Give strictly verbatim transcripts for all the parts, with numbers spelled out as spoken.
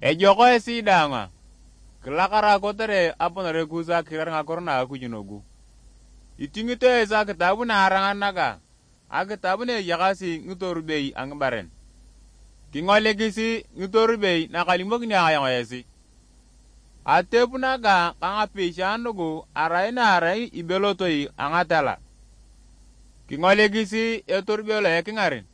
Ejoko esi danga. Kelakara kotere aponare kuza kirar ngakorna akujinogu. Itingito esa kitabu na arangan naga. A kitabu ne yakasi ngutorubei angbaren. Kingolegisi ngutorubei nakalimok ni ayang esi. Atepu naga kanga pishandugu arai na arai ibelotoi angatala. Kingolegisi etorubelo ekingarin.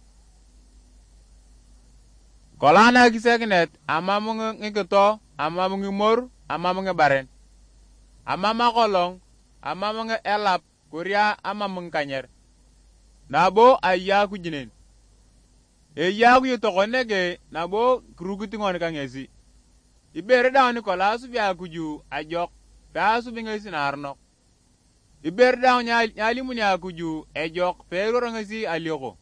Kolana kiseknet amamung ngikito, amamung mor, amamung baren. Amama kolong, amamung elap, kuria amamung kanyer. Nabo ayya kujinin. Eyya kuyutokonege nabo krugutingon kangesi. Ibere dawn kola subi akuju ajok, ta subi ngesi narnok. Ibere dawn nyalimuni akuju ejok, pero ngesi alioko.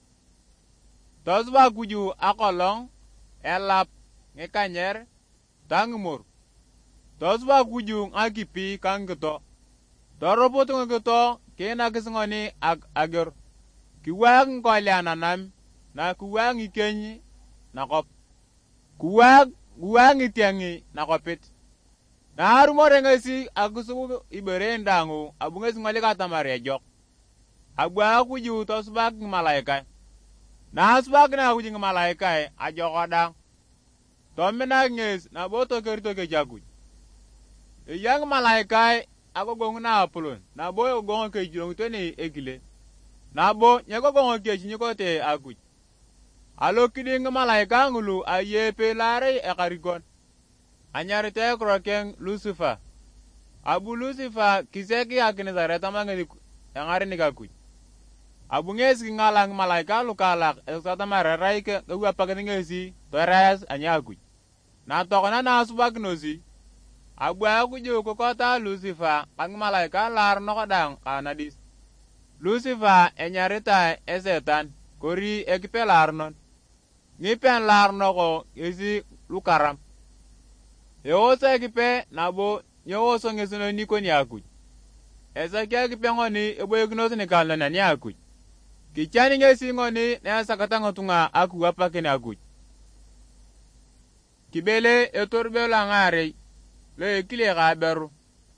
Tosba kuju akolong, elap, ngekanyer, tangmur. Tosba kuju ngakipi kangkito. Toropotu ngkito kena kisngoni ag ager. Kiwag ngkole ananam, na kiwag ngikenyi, nakop. Kiwag, kiwag ngitiangi, nakopit. Na harumore ngesi akusubu ibere ndangu, abu ngesi ngole katamari ejok. Abu akuju tosba ngmalaikai. Na asbak na kujing malaikai ajokodang. Tomina nges na boto kerito ke jaguj. Yang malaikai ako gong na apulun. Na boyo gong ke julong tweni ekile. Na bo nyako gong ke chinyiko te aguj. Alo kiding malaika ngulu ayepe lare ekarigon. Anyarite krokeng Lucifer. Abu Lucifer kiseki akini zareta mangeni yangari ni kaguj. Abu ngesi ngalang malaika lukalak esata mararai ke gua pakai ngesi toras anyaguj. Na tokona na subagnosi. Abu aku jo kokota Lucifer kang malaika lar nokodang kanadis. Lucifer enyarita esetan kori ekipe larnon. Ngipen lar noko esi lukaram. Eosa ekipe nabo nyoso ngesuno niko ni akuj. Esa kia ekipe ngoni ebo egnosi ni kalana ni akuj. Kichani ngesi ngoni na sakata ngotunga aku wapa kene aguj. Kibele etorbela ngare le ekile gaberu.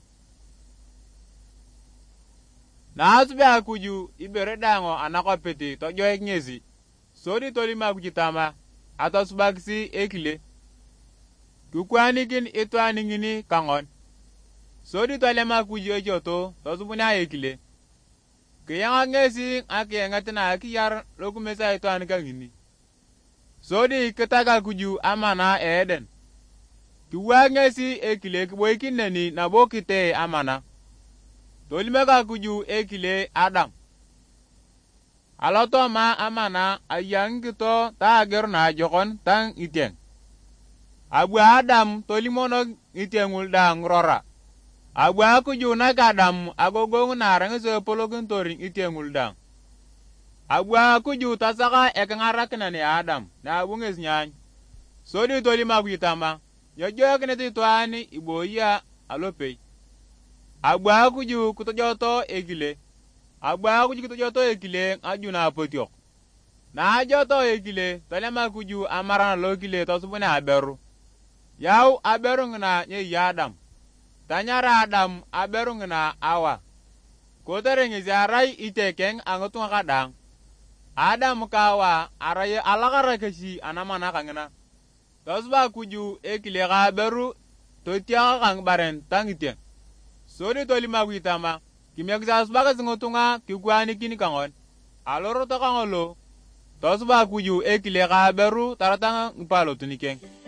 Na asbe akuju ibere dango anako peti tojo eknyesi. Sodi tolima kujitama atosbagsi ekile. Kukwanikin itwaningini kangon. Sodi tolema kuju ejoto tosubuna ekile. Kiyanga ngesi ake ngatina akiyar lokumesa ito anikangini. Sodi kitaga kuju amana Eden. Kiwa ngesi ekile kiboikineni nabokite amana. Tolimeka kuju ekile Adam. Aloto ma amana ayang kito ta ager na jokon tang itieng. Abu Adam tolimono itiengul dang rora. Abu aku juna kadam agogong narang sepologun toring itiengul dang. Abu aku ju tasaka ekangarak na ni Adam na abu nges nyany. Sodi tolima kuitama nyojo kineti tuani iboya alopei. Abu aku ju kutojoto ekile. Abu aku ju kutojoto ekile ajuna apotiok. Na ajoto ekile tolema kuju amarana lokile tosubune aberu. Yau aberu ngna nye Adam. Tanyara Adam aberung na awa. Kotere ngizarai itekeng angotunga kadang. Adam kawa araye alakara keshi anamana kangena. Tosba kuju ekile ka beru totia kang baren tangiteng. Sodi tolima kuitama kimyakisa sbaga singotunga kigwani kini kangon. Aloro to kangolo tosba kuju ekile ka beru taratanga ngpalo tunikeng.